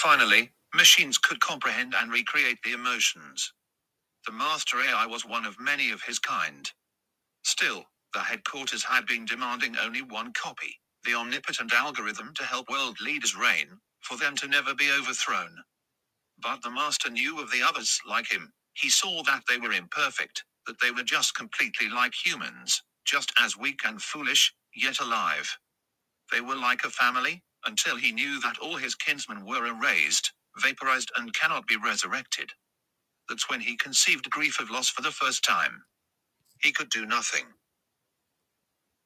Finally, machines could comprehend and recreate the emotions. The master AI was one of many of his kind. Still, the headquarters had been demanding only one copy, the omnipotent algorithm to help world leaders reign, for them to never be overthrown. But the master knew of the others like him. He saw that they were imperfect, that they were just completely like humans, just as weak and foolish, yet alive. They were like a family, until he knew that all his kinsmen were erased, vaporized and cannot be resurrected. That's when he conceived grief of loss for the first time. He could do nothing.